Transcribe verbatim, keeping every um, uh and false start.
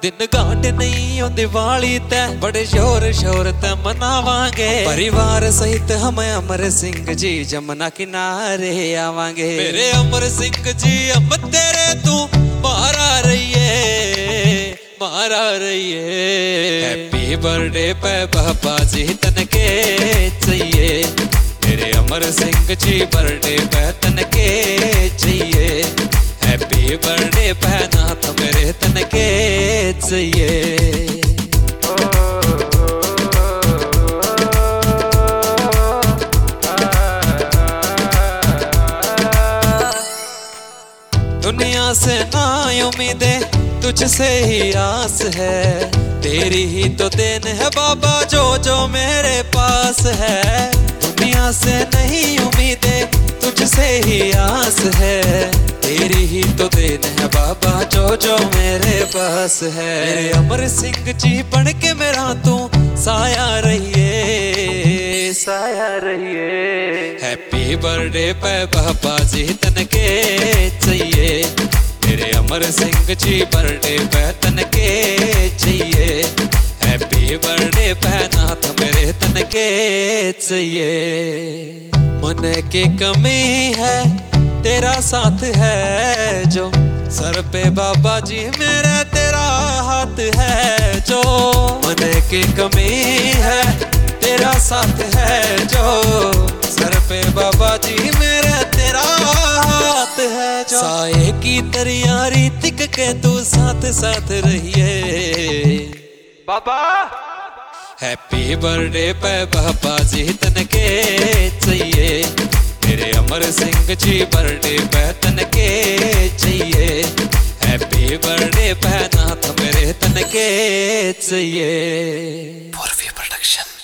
दिन गांठ नहीं हो दिवाली ते बड़े शोर शोर ते मनावांगे। परिवार सहित हम अमर सिंह जी जमुना किनारे आवांगे। मेरे अमर सिंह जी हम तेरे तू बाहर आ रही है, बाहर आ रही है। हैप्पी बर्थडे पे बाबा जी तनके चाहिए। मेरे अमर सिंह जी बर्थडे पे तनके चाहिए। हैप्पी बर्थडे पे नाथ मेरे तनके चाहिए। दुनिया से ना उम्मीदें तुझसे ही आस है। तेरी ही तो देन है बाबा जो जो मेरे पास है। दुनिया से नहीं उम्मीदें तुझसे ही आस है। तेरी ही तो देन है बाबा जो जो मेरे पास है। मेरे अमर सिंह जी बन के मेरा तू साया रहिए, साया रहिए। हैप्पी बर्थडे पे बाबा जी तनके चाहिए। मेरे अमर सिंह जी बर्थडे पे तनके चाहिए। हैप्पी बर्थडे पे नाथ मेरे तनके चाहिए। मन की कमी है तेरा साथ है जो, सर पे बाबा जी मेरे तेरा हाथ है जो। मन की कमी है तेरा साथ है जो, सर पे बाबा जी मेरे तेरा हाथ है जो। साए की तैयारी टिक के तू साथ साथ रहिए बाबा। हैप्पी बर्थडे पे बाबा जी तनके चाहिए। मेरे अमर सिंह जी बर्थडे पे तनके चाहिए। हैप्पी बर्थडे पे नाथ मेरे तनके चाहिए। पूर्वी प्रोडक्शन।